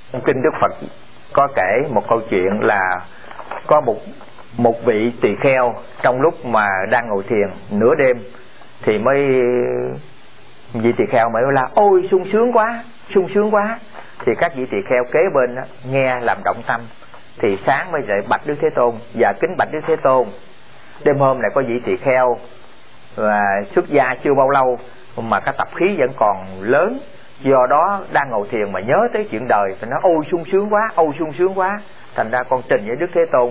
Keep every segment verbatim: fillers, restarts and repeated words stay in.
kinh Đức Phật có kể một câu chuyện là có một một vị tỳ kheo trong lúc mà đang ngồi thiền nửa đêm thì mới vị tỳ kheo mới la ôi sung sướng quá, sung sướng quá. Thì các vị tỳ kheo kế bên đó, nghe làm động tâm. Thì sáng mới dậy bạch Đức Thế Tôn và kính bạch Đức Thế Tôn. Đêm hôm này có vị tỳ kheo và xuất gia chưa bao lâu mà cái tập khí vẫn còn lớn, do đó đang ngồi thiền mà nhớ tới chuyện đời thì nó ôi sung sướng quá, ôi sung sướng quá. Thành ra con trình với Đức Thế Tôn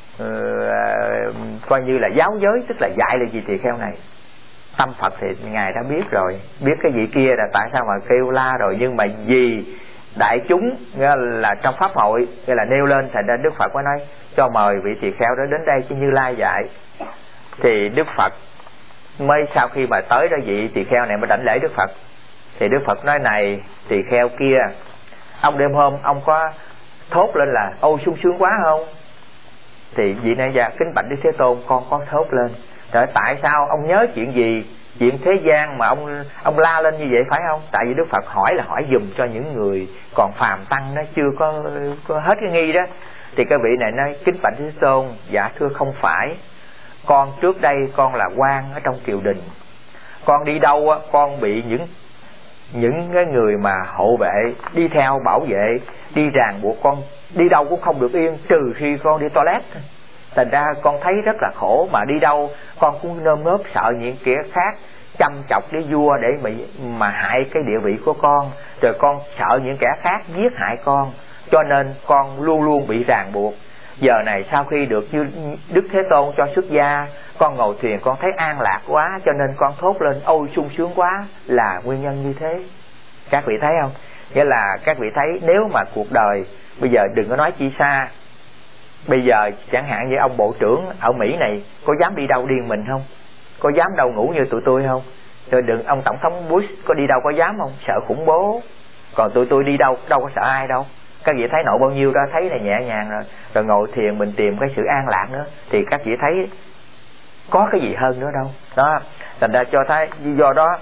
uh, coi như là giáo giới, tức là dạy lại vị tỳ kheo này. Tâm Phật thì ngài đã biết rồi, biết cái vị kia là tại sao mà kêu la rồi, nhưng mà vì đại chúng là trong pháp hội nghĩa là nêu lên, thành ra Đức Phật mới nói cho mời vị tỳ kheo đó đến đây chứ Như Lai dạy. Thì Đức Phật mới sau khi mà tới đó vị tỳ kheo này mới đảnh lễ Đức Phật. Thì Đức Phật nói này tỳ kheo kia, ông đêm hôm ông có thốt lên là ôi sung sướng quá không? Thì vị này dạ kính bạch Đức Thế Tôn, con có thốt lên. Rồi tại sao ông nhớ chuyện gì, chuyện thế gian mà ông ông la lên như vậy phải không? Tại vì Đức Phật hỏi là hỏi dùm cho những người còn phàm tăng nó chưa có, có hết cái nghi đó. Thì cái vị này nói kính bạch Thế Tôn, dạ thưa không phải, con trước đây con là quan ở trong triều đình, con đi đâu con bị những những cái người mà hộ vệ đi theo bảo vệ, đi ràng buộc, con đi đâu cũng không được yên trừ khi con đi toilet. Thành ra con thấy rất là khổ, mà đi đâu con cũng nơm nớp sợ những kẻ khác chăm chọc cái vua để mà, mà hại cái địa vị của con, rồi con sợ những kẻ khác giết hại con, cho nên con luôn luôn bị ràng buộc. Giờ này sau khi được như Đức Thế Tôn cho xuất gia, con ngồi thuyền con thấy an lạc quá, cho nên con thốt lên ôi sung sướng quá, là nguyên nhân như thế. Các vị thấy không? Nghĩa là các vị thấy nếu mà cuộc đời bây giờ đừng có nói chi xa, bây giờ chẳng hạn như ông bộ trưởng ở Mỹ này có dám đi đâu điên mình không? Có dám đâu ngủ như tụi tôi không? Rồi đừng, ông tổng thống Bush có đi đâu có dám không? Sợ khủng bố. Còn tụi tôi đi đâu đâu có sợ ai đâu. Các vị thấy nộ bao nhiêu đó, thấy là nhẹ nhàng rồi. Rồi ngồi thiền mình tìm cái sự an lạc nữa, thì các vị thấy có cái gì hơn nữa đâu. Đó, thành ra cho thấy do đó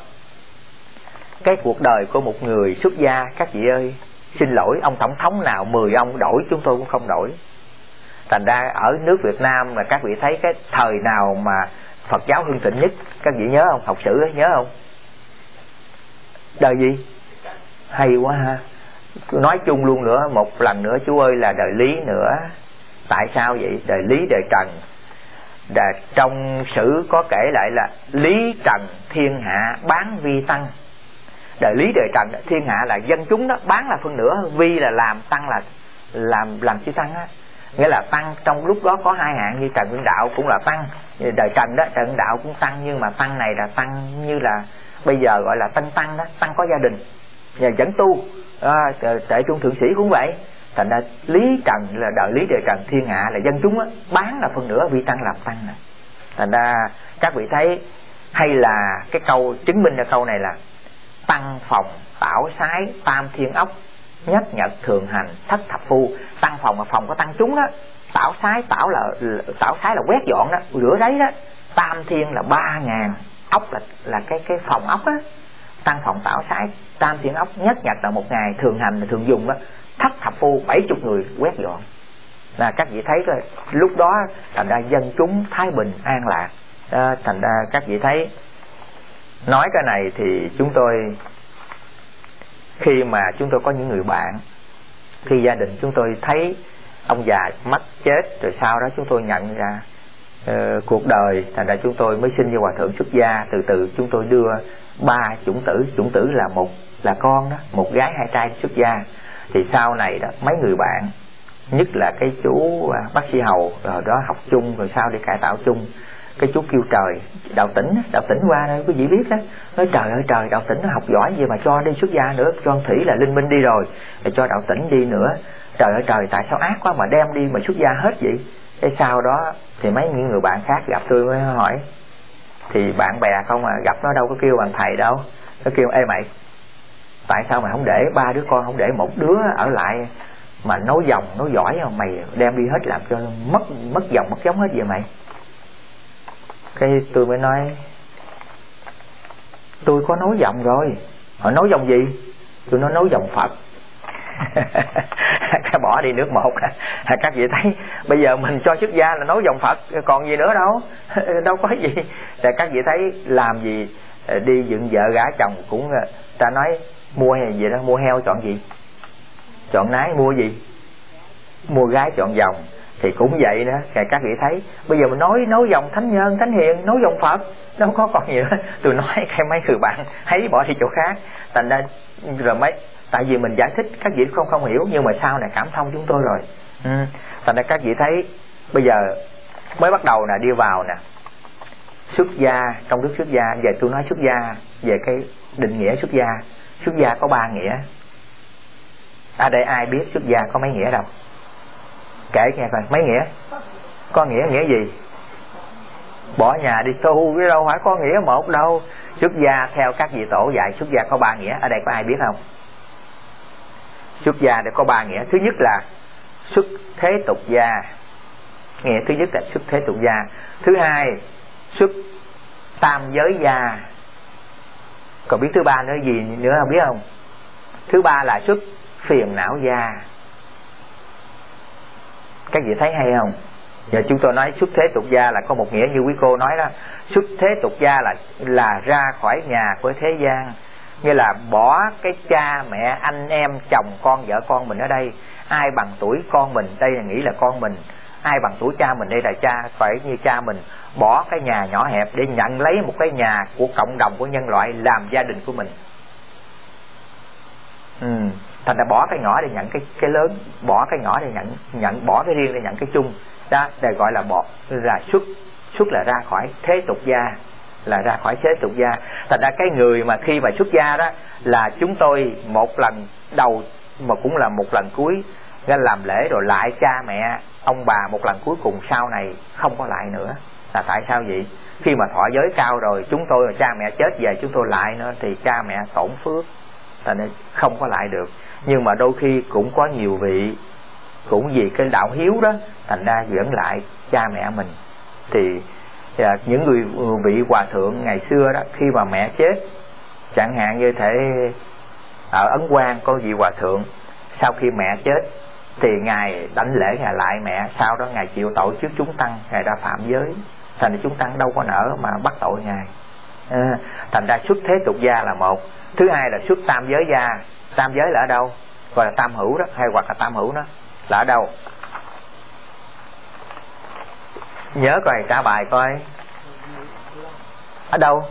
cái cuộc đời của một người xuất gia, các vị ơi, xin lỗi ông tổng thống nào mười ông đổi chúng tôi cũng không đổi. Thành ra ở nước Việt Nam mà các vị thấy cái thời nào mà Phật giáo hưng thịnh nhất, các vị nhớ không? Học sử ấy, nhớ không? Đời gì? Hay quá ha. Nói chung luôn nữa, một lần nữa chú ơi, là đời Lý nữa. Tại sao vậy? Đời Lý đời Trần. Đời, trong sử có kể lại là Lý Trần thiên hạ bán vi tăng. Đời Lý đời Trần thiên hạ là dân chúng đó, bán là phân nửa, vi là làm, tăng là làm làm chữ tăng á. Nghĩa là tăng trong lúc đó có hai hạng, như Trần Hưng Đạo cũng là tăng, đời Trần đó Trần Hưng Đạo cũng tăng, nhưng mà tăng này là tăng như là bây giờ gọi là tân tăng đó, tăng có gia đình và vẫn tu. À, Tệ Trung Thượng Sĩ cũng vậy. Thành ra Lý Trần là đời Lý đời Trần thiên hạ là dân chúng á, bán là phân nửa, vi tăng làm tăng này. Thành ra các vị thấy, hay là cái câu chứng minh cho câu này là tăng phòng tảo sái tam thiên ốc, nhất nhật thường hành thất thập phu. Tăng phòng là phòng có tăng chúng đó, tảo sái tảo là tảo sái là quét dọn đó, rửa ráy đó, tam thiên là ba ngàn, ốc là là cái cái phòng ốc á. Tăng phòng tảo sái tam thiên ốc, nhất nhật là một ngày, thường hành là thường dùng đó, thất thập phu bảy chục người quét dọn. Là các vị thấy rồi, lúc đó thành ra dân chúng thái bình an lạc. À, thành ra các vị thấy, nói cái này thì chúng tôi khi mà chúng tôi có những người bạn, khi gia đình chúng tôi thấy ông già mất chết rồi sau đó chúng tôi nhận ra uh, cuộc đời, thành ra chúng tôi mới xin như hòa thượng xuất gia. Từ từ chúng tôi đưa ba chủng tử, chủng tử là một là con đó, một gái hai trai xuất gia. Thì sau này đó mấy người bạn, nhất là cái chú uh, bác sĩ Hầu, rồi đó học chung rồi sau đi cải tạo chung. Cái chú kêu trời, Đạo Tĩnh, Đạo Tĩnh qua đây quý vị biết đó, nói trời ơi trời, Đạo Tĩnh nó học giỏi gì mà cho đi xuất gia nữa, cho Thủy là linh minh đi rồi, để cho Đạo Tĩnh đi nữa. Trời ơi trời, tại sao ác quá mà đem đi mà xuất gia hết vậy? Cái sau đó thì mấy những người bạn khác gặp tôi mới hỏi, thì bạn bè không à, gặp nó đâu có kêu bằng thầy đâu. Nó kêu ê mày, tại sao mày không để ba đứa con, không để một đứa ở lại mà nối dòng, nối giỏi không? Mày đem đi hết làm cho mất mất dòng mất giống hết vậy mày. Cái tôi mới nói, tôi có nối dòng rồi. Họ nối dòng gì? Tôi nói nối dòng Phật. Cái bỏ đi nước một. Các vị thấy bây giờ mình cho xuất gia là nói dòng Phật, còn gì nữa đâu. Đâu có gì. Thì các vị thấy làm gì đi dựng vợ gả chồng cũng, ta nói mua hay gì đó, mua heo chọn gì, chọn nái, mua gì, mua gái chọn dòng. Thì cũng vậy nữa. Thì các vị thấy bây giờ mình nói nói dòng thánh nhân thánh hiền, nói dòng Phật đâu có còn gì nữa. Tôi nói cái mấy người bạn thấy bỏ đi chỗ khác. Thành ra rồi mấy, tại vì mình giải thích các vị không không hiểu, nhưng mà sau này cảm thông chúng tôi rồi. ừ. Thành ra các vị thấy bây giờ mới bắt đầu nè, đi vào nè, xuất gia, trong đức xuất gia. Giờ tôi nói xuất gia về cái định nghĩa xuất gia. Xuất gia có ba nghĩa. Ở đây ai biết xuất gia có mấy nghĩa đâu? Kể nghe coi, mấy nghĩa? Có nghĩa nghĩa gì? Bỏ nhà đi tu, chứ đâu phải có nghĩa một đâu. Xuất gia theo các vị tổ dạy xuất gia có ba nghĩa. Ở đây có ai biết không? Xuất gia để có ba nghĩa. Thứ nhất là xuất thế tục gia. Nghĩa thứ nhất là xuất thế tục gia. Thứ hai xuất tam giới gia. Còn biết thứ ba nữa gì nữa không biết không? Thứ ba là xuất phiền não gia. Các vị thấy hay không? Giờ chúng tôi nói xuất thế tục gia là có một nghĩa như quý cô nói đó. Xuất thế tục gia là là ra khỏi nhà của thế gian, như là bỏ cái cha mẹ anh em chồng con vợ con mình ở đây. Ai bằng tuổi con mình đây là nghĩ là con mình, ai bằng tuổi cha mình đây là cha, phải như cha mình. Bỏ cái nhà nhỏ hẹp để nhận lấy một cái nhà của cộng đồng của nhân loại làm gia đình của mình. ừ. Thành ra bỏ cái nhỏ để nhận cái cái lớn, bỏ cái nhỏ để nhận nhận bỏ cái riêng để nhận cái chung. Đó, để gọi là bỏ, là xuất xuất là ra khỏi thế tục gia, là ra khỏi thế tục gia. Thành ra cái người mà khi mà xuất gia đó là chúng tôi một lần đầu mà cũng là một lần cuối, ra làm lễ rồi lại cha mẹ ông bà một lần cuối cùng, sau này không có lại nữa. Là tại sao vậy? Khi mà thọ giới cao rồi, chúng tôi cha mẹ chết về chúng tôi lại nữa thì cha mẹ tổn phước, thành nên không có lại được. Nhưng mà đôi khi cũng có nhiều vị cũng vì cái đạo hiếu đó, thành ra dẫn lại cha mẹ mình. Thì những người vị hòa thượng ngày xưa đó, khi mà mẹ chết, chẳng hạn như thể ở Ấn Quang có vị hòa thượng, sau khi mẹ chết thì ngài đảnh lễ ngài lại mẹ, sau đó ngài chịu tội trước chúng tăng, ngài đã phạm giới, thành ra chúng tăng đâu có nỡ mà bắt tội ngài. à, thành ra xuất thế tục gia là một. Thứ hai là xuất tam giới gia. Tam giới là ở đâu? Gọi là tam hữu đó, hay hoặc là tam hữu đó là ở đâu? Nhớ coi, trả bài coi ở đâu.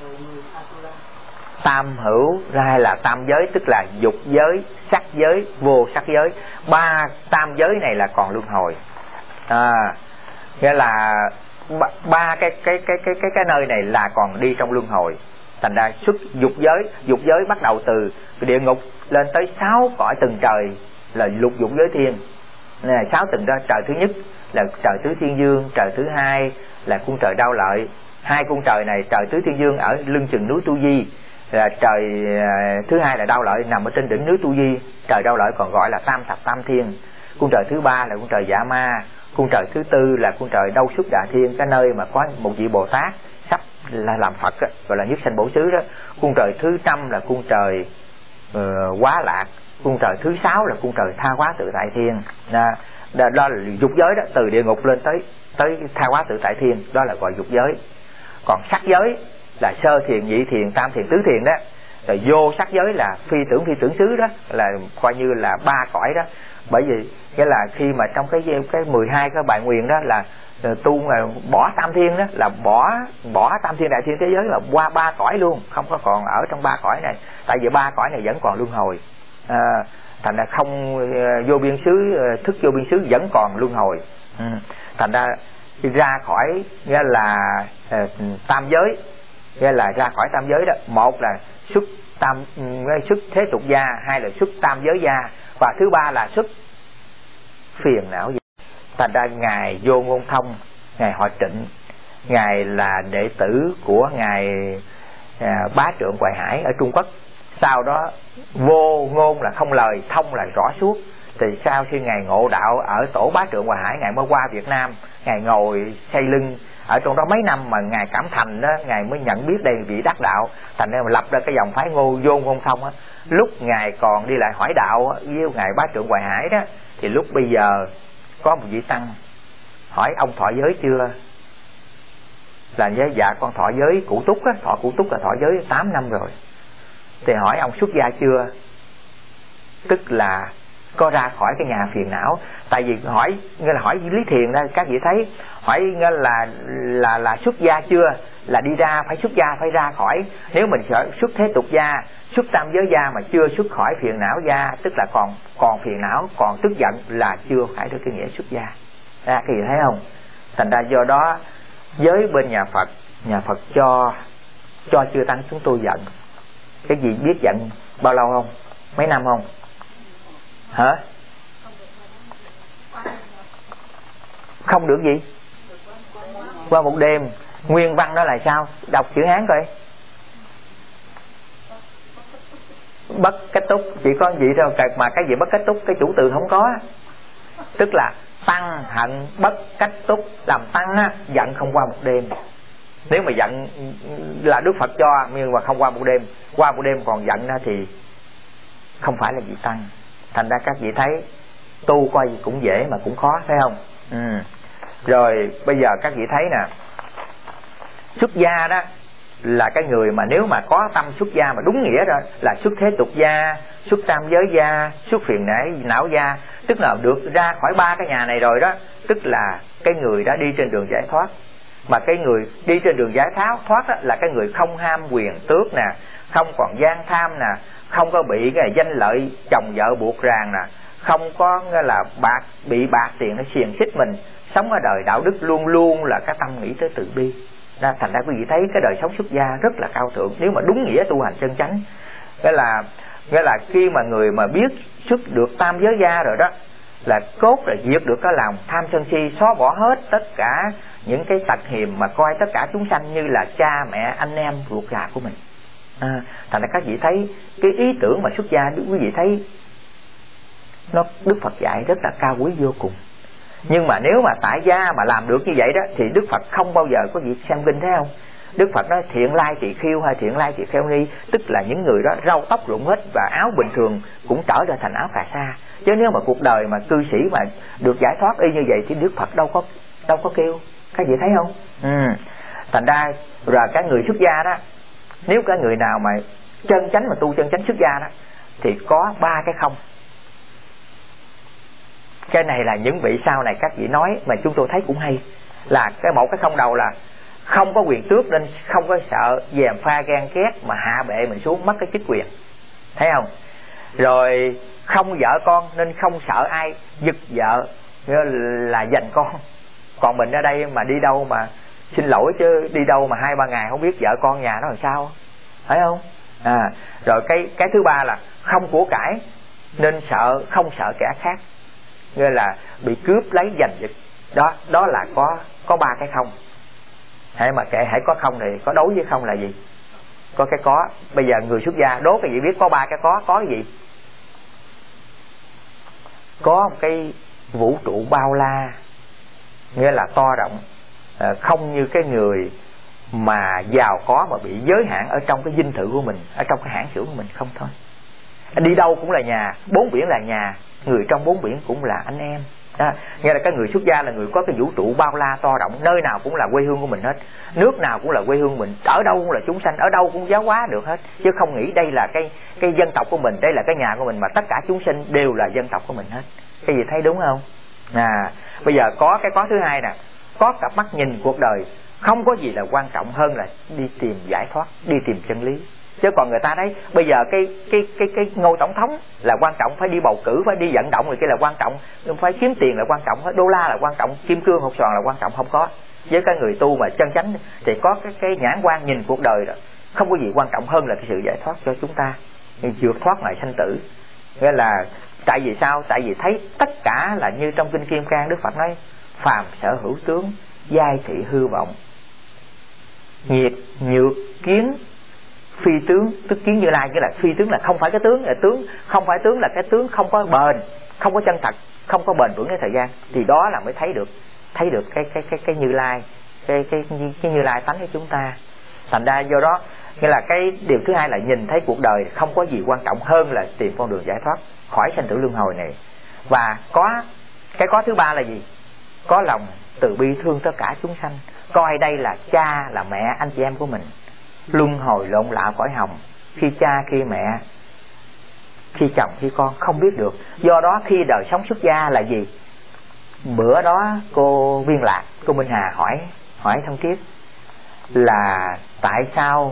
Tam hữu ra là tam giới, tức là dục giới, sắc giới, vô sắc giới. Ba tam giới này là còn luân hồi. À, nghĩa là ba, ba cái, cái cái cái cái cái nơi này là còn đi trong luân hồi. Thành ra xuất dục giới, dục giới bắt đầu từ địa ngục lên tới sáu cõi tầng trời là lục dục giới thiên. Này, sáu tầng ra, trời thứ nhất là trời tứ thiên dương, trời thứ hai là cung trời Đao Lợi. Hai cung trời này, trời tứ thiên dương ở lưng chừng núi Tu Di, là trời thứ hai là Đao Lợi nằm ở trên đỉnh núi Tu Di. Trời Đao Lợi còn gọi là tam thập tam thiên. Cung trời thứ ba là cung trời Dạ Ma. Cung trời thứ tư là cung trời Đâu Xuất Đà Thiên, cái nơi mà có một vị Bồ Tát sắp là làm Phật đó, gọi là nhất sanh bổ xứ đó. Cung trời thứ năm là cung trời uh, Quá Lạc. Cung trời thứ sáu là cung trời Tha Hóa Tự Tại Thiên. Đó, đó, đó là dục giới đó, từ địa ngục lên tới tới Tha Hóa Tự Tại Thiên, đó là gọi dục giới. Còn sắc giới là sơ thiền, nhị thiền, tam thiền, tứ thiền đó. Rồi vô sắc giới là phi tưởng, phi tưởng xứ đó, là coi như là ba cõi đó. Bởi vì cái là khi mà trong cái cái mười hai cái bài nguyện đó là tu là bỏ tam thiên đó, là bỏ bỏ tam thiên đại thiên thế giới, là qua ba cõi luôn, không có còn ở trong ba cõi này. Tại vì ba cõi này vẫn còn luân hồi. À, thành ra không vô biên xứ, thức vô biên xứ vẫn còn luân hồi. Ừ. Thành ra ra khỏi nghĩa là uh, tam giới, nghĩa là ra khỏi tam giới đó. Một là xuất tam xuất thế tục gia, hai là xuất tam giới gia, và thứ ba là xuất phiền não gia. Thành ra ngài Vô Ngôn Thông, ngài họ Trịnh, ngài là đệ tử của ngài à, Bá Trượng Hoài Hải ở Trung Quốc. Sau đó vô ngôn là không lời, thông là rõ suốt. Thì sau khi ngài ngộ đạo ở tổ Bá Trượng Hoài Hải, ngài mới qua Việt Nam, ngài ngồi xây lưng ở trong đó mấy năm mà ngài cảm thành đó, ngài mới nhận biết đây vị đắc đạo, thành ra mà lập ra cái dòng phái Ngô Vô Ngôn Thông á. Lúc ngài còn đi lại hỏi đạo á, với ngài Bá Trượng Hoài Hải đó, thì lúc bây giờ có một vị tăng hỏi ông thọ giới chưa, là với dạ con thọ giới Cụ Túc á, thọ Cụ Túc là thọ giới tám năm rồi. Thì hỏi ông xuất gia chưa, tức là có ra khỏi cái nhà phiền não. Tại vì hỏi nghĩa là hỏi Lý Thiền đó, các vị thấy hỏi nghĩa là là là xuất gia chưa, là đi ra phải xuất gia, phải ra khỏi. Nếu mình sợ xuất thế tục gia, xuất tam giới gia mà chưa xuất khỏi phiền não gia, tức là còn còn phiền não, còn tức giận, là chưa phải được cái nghĩa xuất gia. À, các vị thấy không? Thành ra do đó với bên nhà Phật, nhà Phật cho cho chưa tăng chúng tôi giận. Cái gì biết giận bao lâu không? Mấy năm không? Hả? Không được gì? Qua một đêm. Nguyên văn đó là sao? Đọc chữ Hán coi. Bất kết túc. Chỉ có gì thôi, mà cái gì bất kết túc cái chủ từ không có. Tức là tăng hận bất cách túc. Làm tăng á, giận không qua một đêm. Nếu mà giận là Đức Phật cho, nhưng mà không qua một đêm. Qua một đêm còn giận đó thì không phải là vị tăng. Thành ra các vị thấy tu coi gì cũng dễ mà cũng khó, phải không? Ừ. Rồi bây giờ các vị thấy nè, xuất gia đó là cái người mà nếu mà có tâm xuất gia mà đúng nghĩa rồi, là xuất thế tục gia, xuất tam giới gia, xuất phiền não não gia, tức là được ra khỏi ba cái nhà này rồi đó, tức là cái người đã đi trên đường giải thoát. Mà cái người đi trên đường giải thoát thoát đó, là cái người không ham quyền tước nè, không còn gian tham nè, không có bị cái danh lợi chồng vợ buộc ràng nè, không có là bạc bị bạc tiền nó xiềng xích mình, sống ở đời đạo đức luôn luôn là cái tâm nghĩ tới từ bi. Đó, thành ra quý vị thấy cái đời sống xuất gia rất là cao thượng nếu mà đúng nghĩa tu hành chân chánh. Nghĩa là nghĩa là khi mà người mà biết xuất được tam giới gia rồi đó, là cốt là diệt được cái lòng tham sân si, xóa bỏ hết tất cả những cái tật hiềm, mà coi tất cả chúng sanh như là cha mẹ anh em ruột già của mình. À, thành ra các vị thấy cái ý tưởng mà xuất gia, quý vị thấy nó Đức Phật dạy rất là cao quý vô cùng. Nhưng mà nếu mà tại gia mà làm được như vậy đó thì Đức Phật không bao giờ có việc xem kinh, thấy không? Đức Phật nói thiện lai tỳ khưu hay thiện lai tỳ kheo ni, tức là những người đó râu tóc rụng hết và áo bình thường cũng trở ra thành áo cà sa. Chứ nếu mà cuộc đời mà cư sĩ mà được giải thoát y như vậy thì Đức Phật đâu có đâu có kêu. Các vị thấy không? Ừ. Thành ra rồi các người xuất gia đó, nếu cả người nào mà chân chánh mà tu chân chánh xuất gia đó thì có ba cái không. Cái này là những vị sau này các vị nói mà chúng tôi thấy cũng hay. Là cái một cái không đầu là không có quyền tước nên không có sợ gièm pha gan ghét mà hạ bệ mình xuống mất cái chức quyền, thấy không? Rồi không vợ con nên không sợ ai giật vợ là giành con. Còn mình ở đây mà đi đâu mà xin lỗi chứ đi đâu mà hai ba ngày không biết vợ con nhà nó làm sao, thấy không? À, rồi cái cái thứ ba là không của cải nên sợ không sợ kẻ khác, nghĩa là bị cướp lấy giành giật. Đó đó là có có ba cái không. Hãy mà kệ hãy có không thì có đối với không là gì? Có cái có. Bây giờ người xuất gia đố cái gì biết có ba cái có, có cái gì? Có một cái vũ trụ bao la, nghĩa là to rộng, không như cái người mà giàu có mà bị giới hạn ở trong cái dinh thự của mình, ở trong cái hãng xưởng của mình không thôi. Đi đâu cũng là nhà, bốn biển là nhà, người trong bốn biển cũng là anh em. Đó, nghĩa là cái người xuất gia là người có cái vũ trụ bao la to rộng, nơi nào cũng là quê hương của mình hết, nước nào cũng là quê hương mình, ở đâu cũng là chúng sanh, ở đâu cũng giáo hóa được hết, chứ không nghĩ đây là cái cái dân tộc của mình, đây là cái nhà của mình, mà tất cả chúng sinh đều là dân tộc của mình hết. Cái gì thấy đúng không? À, bây giờ có cái có thứ hai nè, có cặp mắt nhìn cuộc đời, không có gì là quan trọng hơn là đi tìm giải thoát, đi tìm chân lý. Chứ còn người ta đấy, bây giờ cái cái cái cái ngôi tổng thống là quan trọng, phải đi bầu cử, phải đi vận động, người kia là quan trọng, phải kiếm tiền là quan trọng, đô la là quan trọng, kim cương hột xoàn là quan trọng, không có. Với cái người tu mà chân chánh thì có cái cái nhãn quan nhìn cuộc đời đó, không có gì quan trọng hơn là cái sự giải thoát cho chúng ta, vượt thoát ngoài sanh tử. Nghĩa là tại vì sao? Tại vì thấy tất cả là như trong kinh Kim Cang Đức Phật nói: phàm sở hữu tướng, giai thị hư vọng, nhiệt nhược kiến phi tướng. Tức kiến Như Lai nghĩa là phi tướng là không phải cái tướng, là tướng không phải tướng, là cái tướng không có bền, không có chân thật, không có bền vững cái thời gian. Thì đó là mới thấy được thấy được cái cái cái cái Như Lai. cái cái cái Như Lai tánh của chúng ta. Thành ra do đó nghĩa là cái điều thứ hai là nhìn thấy cuộc đời không có gì quan trọng hơn là tìm con đường giải thoát khỏi sanh tử luân hồi này. Và có cái có thứ ba là gì? Có lòng từ bi thương tất cả chúng sanh, coi đây là cha là mẹ anh chị em của mình, luân hồi lộn lạo cõi hồng, khi cha khi mẹ, khi chồng khi con không biết được. Do đó khi đời sống xuất gia là gì? Bữa đó cô Viên Lạc, cô Minh Hà hỏi hỏi Thông Triết là tại sao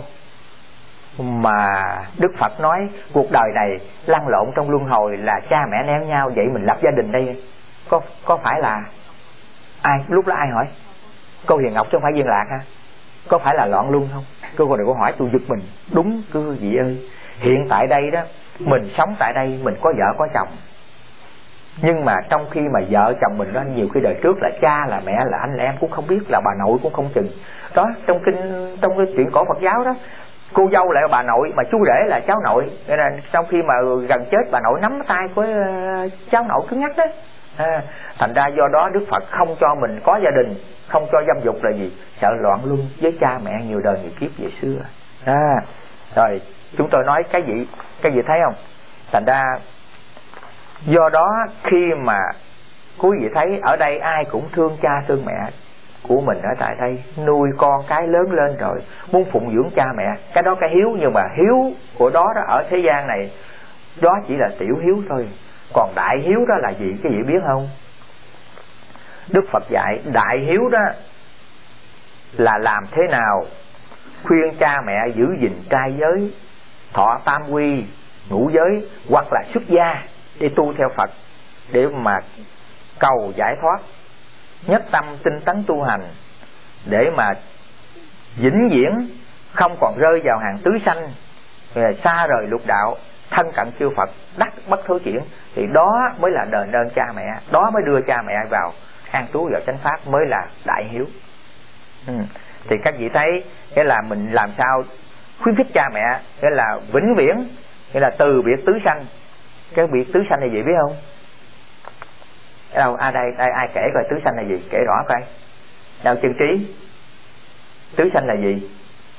mà Đức Phật nói cuộc đời này lăn lộn trong luân hồi là cha mẹ néo nhau, vậy mình lập gia đình đây có có phải là ai? Lúc đó ai hỏi? Cô Hiền Ngọc chứ không phải Viên Lạc ha? Có phải là loạn luân không? Cô này cô hỏi tôi giật mình. Đúng cứ vị ơi, hiện tại đây đó mình sống tại đây, mình có vợ có chồng, nhưng mà trong khi mà vợ chồng mình đó nhiều khi đời trước là cha là mẹ là anh là em cũng không biết, là bà nội cũng không chừng. Đó trong kinh trong cái chuyện cổ Phật giáo đó, cô dâu lại là bà nội mà chú rể là cháu nội, nên là trong khi mà gần chết bà nội nắm tay với cháu nội cứng ngắc đó. À, thành ra do đó Đức Phật không cho mình có gia đình, không cho dâm dục là gì? Sợ loạn luân với cha mẹ nhiều đời nhiều kiếp về xưa. À, rồi chúng tôi nói cái gì cái gì thấy không? Thành ra do đó khi mà quý vị thấy ở đây ai cũng thương cha thương mẹ của mình ở tại đây, nuôi con cái lớn lên rồi muốn phụng dưỡng cha mẹ, cái đó cái hiếu. Nhưng mà hiếu của đó đó ở thế gian này đó chỉ là tiểu hiếu thôi, còn đại hiếu đó là gì cái vị biết không? Đức Phật dạy đại hiếu đó là làm thế nào khuyên cha mẹ giữ gìn trai giới, thọ tam quy ngũ giới, hoặc là xuất gia để tu theo Phật, để mà cầu giải thoát, nhất tâm tinh tấn tu hành, để mà vĩnh viễn không còn rơi vào hàng tứ sanh, xa rời lục đạo, thân cận chư Phật, đắc bất thối chuyển. Thì đó mới là đền ơn cha mẹ, đó mới đưa cha mẹ vào an trú vào chánh pháp, mới là đại hiếu. ừ. Thì các vị thấy nghĩa là mình làm sao khuyến khích cha mẹ, nghĩa là vĩnh viễn, nghĩa là từ biệt tứ sanh. Cái biệt tứ sanh là gì biết không? Đâu ai đây, đây ai kể coi tứ sanh là gì, kể rõ coi. Đâu chân trí, tứ sanh là gì?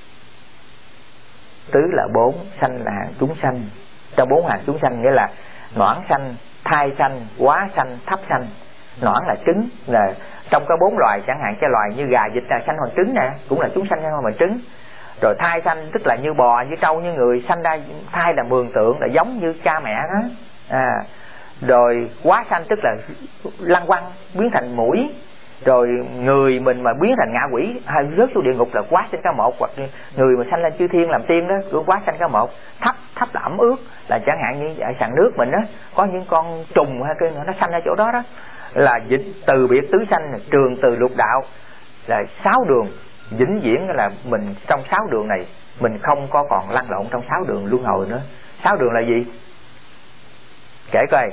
Tứ là bốn, sanh là hàng chúng sanh. Trong bốn hàng chúng sanh nghĩa là noãn sanh, thai sanh, hóa sanh, thấp sanh. Noãn là trứng, là trong có bốn loài, chẳng hạn cái loài như gà vịt là sanh hoàn trứng nè, cũng là chúng sanh ra hoàn trứng. Rồi thai sanh tức là như bò, như trâu, như người, sanh ra thai là mường tượng, là giống như cha mẹ đó. À, rồi hóa sanh tức là lăng quăng, biến thành mũi. Rồi người mình mà biến thành ngạ quỷ hay rớt xuống địa ngục là quá sanh cá một, hoặc người mà sanh lên chư thiên làm tiên đó cũng quá sanh cá một. Thấp thấp là ẩm ướt, là chẳng hạn như ở sàn nước mình đó có những con trùng hay cái nó sanh ra chỗ đó đó, là dịch từ biệt tứ sanh, trường từ lục đạo, là sáu đường vĩnh viễn, là mình trong sáu đường này mình không có còn lăn lộn trong sáu đường luân hồi nữa. Sáu đường là gì? Kể coi.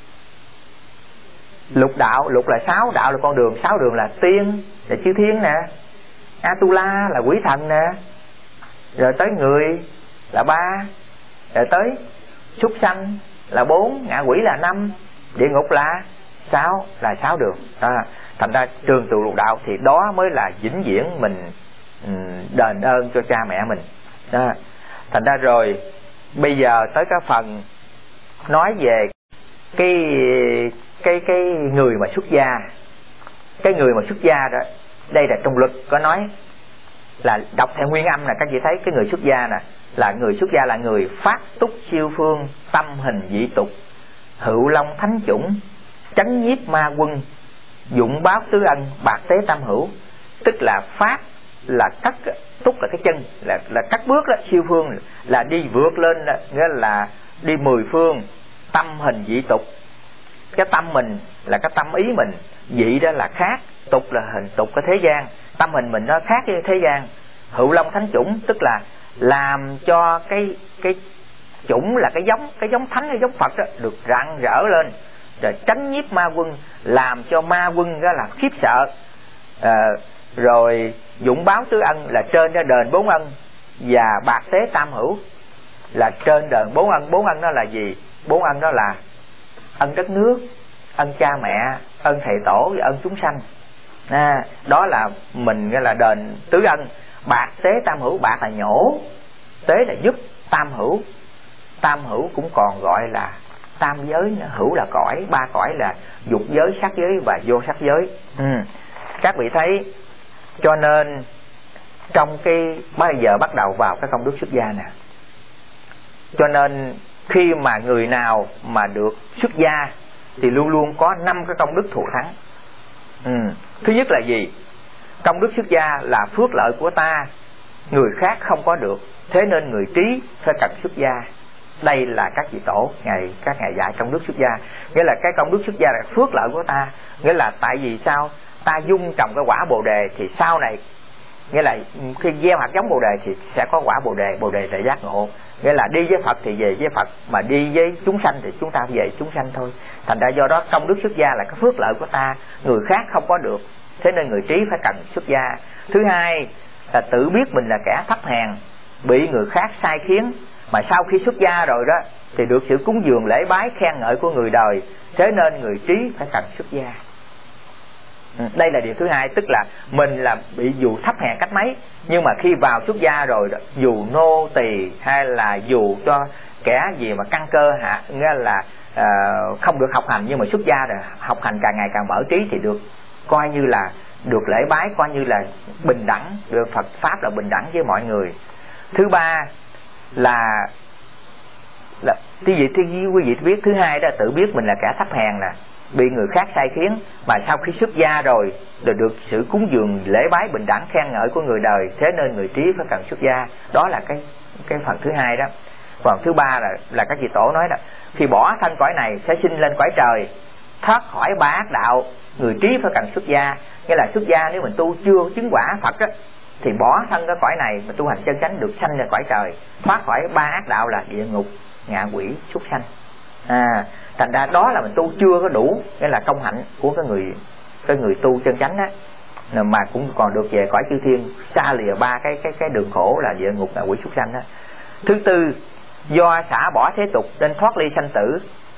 Lục đạo, lục là sáu, đạo là con đường, sáu đường là tiên, là chư thiên nè, Atula là quỷ thần nè, rồi tới người là ba, rồi tới súc sanh là bốn, ngạ quỷ là năm, địa ngục là sáu, là sáu đường. À, thành ra trường tụ lục đạo thì đó mới là vĩnh viễn mình đền ơn cho cha mẹ mình. À, thành ra rồi bây giờ tới cái phần nói về cái cái cái người mà xuất gia. Cái người mà xuất gia đó, đây là trong luật có nói là đọc theo nguyên âm là các vị thấy cái người xuất gia nè, là người xuất gia là người phát túc siêu phương, tâm hình dị tục, hữu long thánh chủng, chấn nhiếp ma quân, dụng báo tứ ân, bạc tế tam hữu. Tức là phát là cắt, túc là cái chân, là là cắt bước đó, siêu phương là đi vượt lên đó, nghĩa là đi mười phương, tâm hình dị tục. Cái tâm mình là cái tâm ý mình, dị đó là khác, tục là hình tục cái thế gian, tâm hình mình nó khác với thế gian. Hữu long thánh chủng tức là làm cho cái cái chủng là cái giống cái giống thánh, cái giống Phật đó được rạng rỡ lên. Rồi tránh nhiếp ma quân, làm cho ma quân đó là khiếp sợ. À, rồi dụng báo tứ ân là trên đó đền bốn ân, và bạc tế tam hữu là trên đền bốn ân. Bốn ân đó là gì? Bốn ân đó là ân đất nước, ân cha mẹ, ân thầy tổ và ân chúng sanh. À, đó là mình nghĩa là đền tứ ân. Bạc tế tam hữu, bạc là nhổ, tế là giúp, tam hữu. Tam hữu cũng còn gọi là tam giới, hữu là cõi, ba cõi là dục giới, sắc giới và vô sắc giới. Ừ. Các vị thấy, cho nên trong cái bây giờ bắt đầu vào cái công đức xuất gia nè. Cho nên khi mà người nào mà được xuất gia thì luôn luôn có năm cái công đức thù thắng. Ừ. Thứ nhất là gì? Công đức xuất gia là phước lợi của ta, người khác không có được, thế nên người trí phải cần xuất gia. Đây là các vị tổ ngày các ngài dạy công đức xuất gia, nghĩa là cái công đức xuất gia là phước lợi của ta. Nghĩa là tại vì sao? Ta dung trồng cái quả bồ đề thì sau này, nghĩa là khi gieo hạt giống bồ đề thì sẽ có quả bồ đề, bồ đề là giác ngộ. Nghĩa là đi với Phật thì về với Phật, mà đi với chúng sanh thì chúng ta về chúng sanh thôi. Thành ra do đó công đức xuất gia là cái phước lợi của ta, người khác không có được, thế nên người trí phải cần xuất gia. Thứ hai là tự biết mình là kẻ thấp hèn, bị người khác sai khiến, mà sau khi xuất gia rồi đó thì được sự cúng dường lễ bái khen ngợi của người đời, thế nên người trí phải cần xuất gia. Đây là điều thứ hai, tức là mình là bị dù thấp hèn cách mấy, nhưng mà khi vào xuất gia rồi đó, dù nô tỳ hay là dù cho kẻ gì mà căn cơ hạ, nghĩa là uh, không được học hành, nhưng mà xuất gia rồi học hành càng ngày càng mở trí thì được coi như là được lễ bái, coi như là bình đẳng, được Phật pháp là bình đẳng với mọi người. Thứ ba là là quý vị, quý vị biết, thứ hai đó tự biết mình là kẻ thấp hèn nè, bị người khác sai khiến, mà sau khi xuất gia rồi rồi được sự cúng dường lễ bái bình đẳng khen ngợi của người đời, thế nên người trí phải cần xuất gia. Đó là cái cái phần thứ hai đó. Còn thứ ba là là các vị tổ nói đó, khi bỏ thân cõi này sẽ sinh lên cõi trời, thoát khỏi ba ác đạo, người trí phải cần xuất gia. Nghĩa là xuất gia nếu mình tu chưa chứng quả Phật á, thì bỏ thân cái cõi này mà tu hành chân chánh được sanh ra cõi trời, thoát khỏi ba ác đạo là địa ngục, ngạ quỷ, súc sanh. À, thành ra đó là mình tu chưa có đủ, nghĩa là công hạnh của cái người cái người tu chân chánh á, mà cũng còn được về cõi chư thiên, xa lìa ba cái cái cái đường khổ là địa ngục, ngạ quỷ, súc sanh đó. Thứ tư, do xả bỏ thế tục nên thoát ly sanh tử,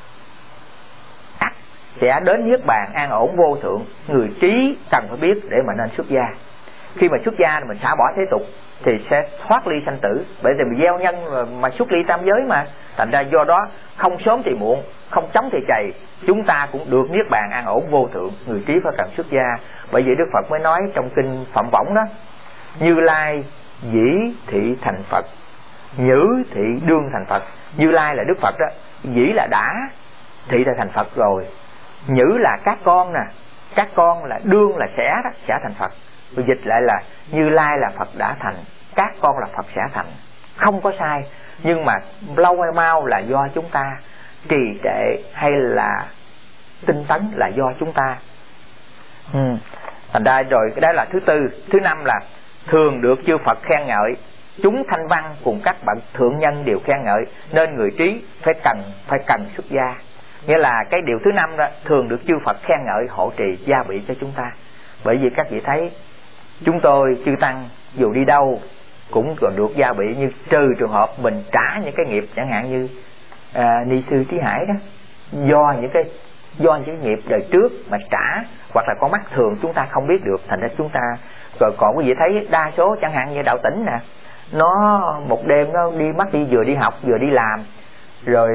ắt sẽ đến niết bàn an ổn vô thượng. Người trí cần phải biết để mà nên xuất gia. Khi mà xuất gia mình xả bỏ thế tục thì sẽ thoát ly sanh tử, bởi vì mình gieo nhân mà xuất ly tam giới mà. Thành ra do đó không sớm thì muộn, không chóng thì chày, chúng ta cũng được niết bàn an ổn vô thượng. Người trí phải cần xuất gia. Bởi vậy Đức Phật mới nói trong kinh Phạm Võng đó, Như Lai dĩ thị thành Phật, nhữ thị đương thành Phật. Như Lai là Đức Phật đó, dĩ là đã, thị là thành Phật rồi, nhữ là các con nè, các con là đương là sẽ đó, sẽ thành Phật. Tôi dịch lại là Như Lai là Phật đã thành, các con là Phật sẽ thành, không có sai. Nhưng mà lâu hay mau là do chúng ta trì trệ hay là tinh tấn là do chúng ta. ừ. Thành ra rồi cái đó là thứ tư. Thứ năm là thường được chư Phật khen ngợi, chúng thanh văn cùng các bậc thượng nhân đều khen ngợi, nên người trí phải cần phải cần xuất gia. Nghĩa là cái điều thứ năm đó, thường được chư Phật khen ngợi, hộ trì gia bị cho chúng ta. Bởi vì các vị thấy chúng tôi chư tăng dù đi đâu cũng còn được gia bị, như trừ trường hợp mình trả những cái nghiệp, chẳng hạn như à, ni sư Trí Hải đó, do những cái do những cái nghiệp đời trước mà trả, hoặc là con mắt thường chúng ta không biết được, thành ra chúng ta. Rồi còn quý vị thấy đa số chẳng hạn như Đạo Tĩnh nè, nó một đêm nó đi mất đi, vừa đi học vừa đi làm, rồi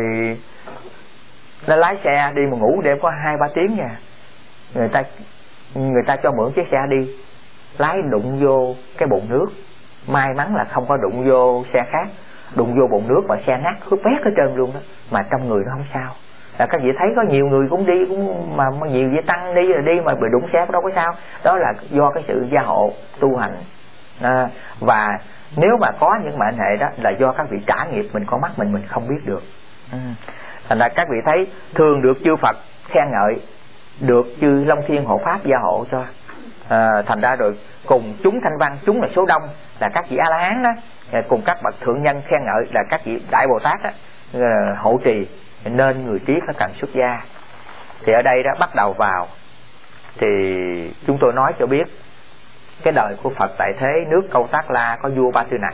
nó lái xe đi mà ngủ đêm có hai ba tiếng nha, người ta người ta cho mượn chiếc xe đi, lái đụng vô cái bồn nước, may mắn là không có đụng vô xe khác, đụng vô bồn nước mà xe nát hút bét hết trơn luôn đó, mà trong người nó không sao. Là các vị thấy có nhiều người cũng đi cũng mà, mà nhiều vị tăng đi rồi đi mà bị đụng xe đâu có sao. Đó là do cái sự gia hộ tu hành. À, và nếu mà có những mệnh hệ đó là do các vị trả nghiệp mình, con mắt mình mình không biết được. ừ. Thành ra các vị thấy thường được chư Phật khen ngợi, được chư Long Thiên hộ pháp gia hộ cho. À, thành ra rồi cùng chúng thanh văn, chúng là số đông là các vị A La Hán đó, cùng các bậc thượng nhân khen ngợi là các vị Đại Bồ Tát đó, hộ trì, nên người trí phải cần xuất gia. Thì ở đây đó bắt đầu vào thì chúng tôi nói cho biết cái đời của Phật tại thế nước Câu Tác La có vua Ba Tư Nặc,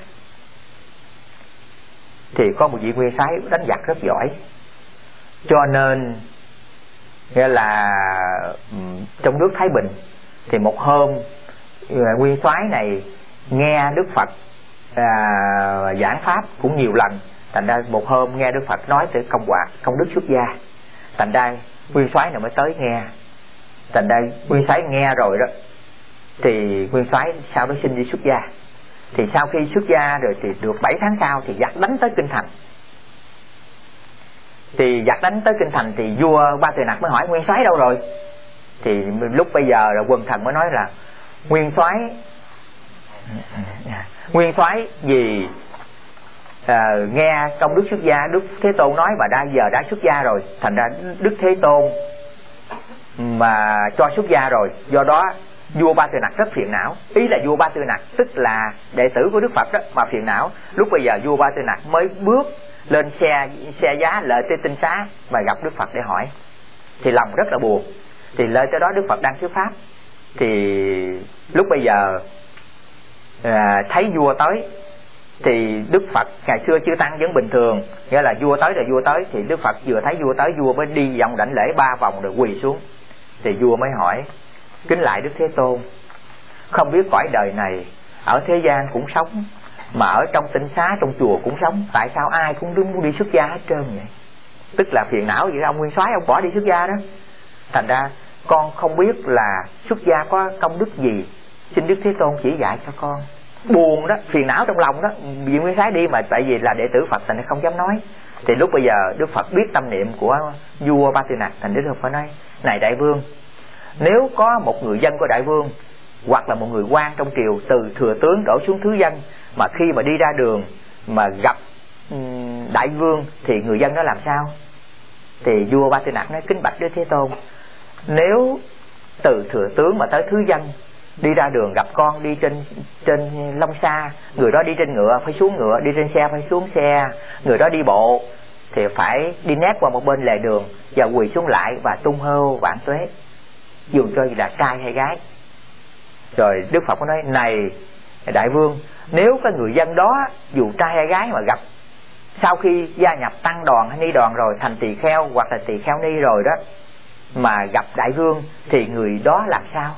thì có một vị nguyên soái đánh giặc rất giỏi, cho nên nghĩa là trong nước Thái Bình Thì một hôm nguyên soái này nghe Đức Phật à, giảng pháp cũng nhiều lần, thành ra một hôm nghe Đức Phật nói tới công quả công đức xuất gia, thành ra nguyên soái này mới tới nghe. Thành ra nguyên soái nghe rồi đó thì nguyên soái sau đó xin đi xuất gia. Thì sau khi xuất gia rồi thì được bảy tháng sau thì giặc đánh tới kinh thành. Thì giặc đánh tới kinh thành thì vua Ba Tư Nặc mới hỏi nguyên soái đâu rồi. Thì lúc bây giờ là quần thần mới nói là nguyên soái nguyên soái vì à, nghe công đức xuất gia Đức Thế Tôn nói và đã giờ đã xuất gia rồi, thành ra Đức Thế Tôn mà cho xuất gia rồi, do đó vua Ba Tư Nặc rất phiền não. Ý là vua Ba Tư Nặc tức là đệ tử của Đức Phật đó mà phiền não. Lúc bây giờ vua Ba Tư Nặc mới bước lên xe xe giá lợi tới tinh xá mà gặp Đức Phật để hỏi, thì lòng rất là buồn. Thì lợi tới đó Đức Phật đang thuyết pháp, thì lúc bây giờ à, thấy vua tới thì Đức Phật ngày xưa chư tăng vẫn bình thường, nghĩa là vua tới rồi vua tới, thì Đức Phật vừa thấy vua tới vua mới đi vòng đảnh lễ ba vòng rồi quỳ xuống. Thì vua mới hỏi kính lại Đức Thế Tôn, không biết cõi đời này ở thế gian cũng sống, mà ở trong tinh xá trong chùa cũng sống, tại sao ai cũng muốn đi xuất gia hết trơn vậy? Tức là phiền não vậy ông nguyên soái ông bỏ đi xuất gia đó. Thành ra con không biết là xuất gia có công đức gì, xin Đức Thế Tôn chỉ dạy cho con. Buồn đó, phiền não trong lòng đó, vì nguyên soái đi mà tại vì là đệ tử Phật thành không dám nói. Thì lúc bây giờ Đức Phật biết tâm niệm của vua Ba Tư Nặc, thành Đức Phật phải nói này đại vương, nếu có một người dân của đại vương hoặc là một người quan trong triều từ thừa tướng đổ xuống thứ dân, mà khi mà đi ra đường mà gặp um, đại vương thì người dân đó làm sao? Thì vua Ba Tư Nặc nói kính bạch Đức Thế Tôn, nếu từ thừa tướng mà tới thứ dân đi ra đường gặp con đi trên trên lông xa, người đó đi trên ngựa phải xuống ngựa, đi trên xe phải xuống xe, người đó đi bộ thì phải đi nép qua một bên lề đường và quỳ xuống lại và tung hô vạn tuế, dù cho là trai hay gái. Rồi Đức Phật có nói này đại vương, nếu cái người dân đó dù trai hay gái mà gặp sau khi gia nhập tăng đoàn hay ni đoàn rồi thành tỳ kheo hoặc là tỳ kheo ni rồi đó, mà gặp đại vương thì người đó làm sao?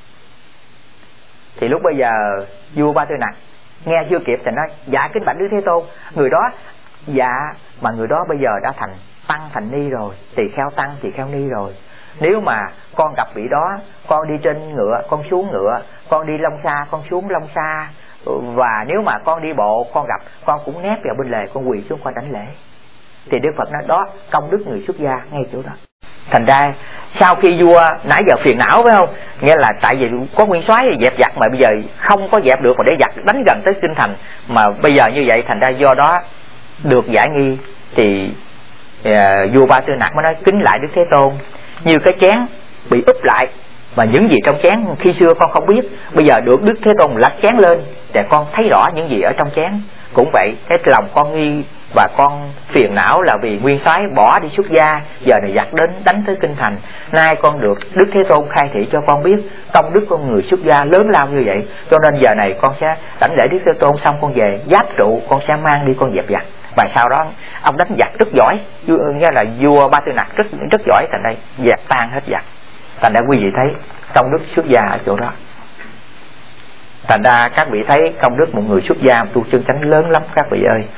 Thì lúc bây giờ vua Ba Tư Nặc nghe chưa kịp thì nói dạ kính bạch Đức Thế Tôn, người đó dạ mà người đó bây giờ đã thành tăng thành ni rồi, tỳ kheo tăng tỳ kheo ni rồi. Nếu mà con gặp vị đó, con đi trên ngựa con xuống ngựa, con đi lông xa con xuống lông xa, và nếu mà con đi bộ con gặp con cũng nép vào bên lề con quỳ xuống con đảnh lễ. Thì Đức Phật nói đó công đức người xuất gia ngay chỗ đó. Thành ra sau khi vua nãy giờ phiền não phải không, nghĩa là tại vì có nguyên soái dẹp giặc mà bây giờ không có dẹp được, mà để giặc đánh gần tới kinh thành mà bây giờ như vậy, thành ra do đó được giải nghi. Thì uh, vua Ba Tư Nặc mới nói kính lại Đức Thế Tôn, như cái chén bị úp lại mà những gì trong chén khi xưa con không biết, bây giờ được Đức Thế Tôn lật chén lên để con thấy rõ những gì ở trong chén. Cũng vậy, cái lòng con nghi và con phiền não là vì nguyên soái bỏ đi xuất gia, giờ này giặc đến đánh tới kinh thành. Nay con được Đức Thế Tôn khai thị cho con biết công đức của người xuất gia lớn lao như vậy, cho nên giờ này con sẽ đảnh lễ Đức Thế Tôn xong con về giáp trụ con sẽ mang đi con dẹp giặc. Và sau đó ông đánh giặc rất giỏi, nghĩa là vua Ba Tư Nặc rất rất giỏi, thành đây dẹp tan hết giặc. Thành ra quý vị thấy công đức xuất gia ở chỗ đó. Thành ra các vị thấy công đức một người xuất gia tu chân chánh lớn lắm các vị ơi.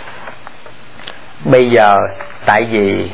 Bây giờ tại vì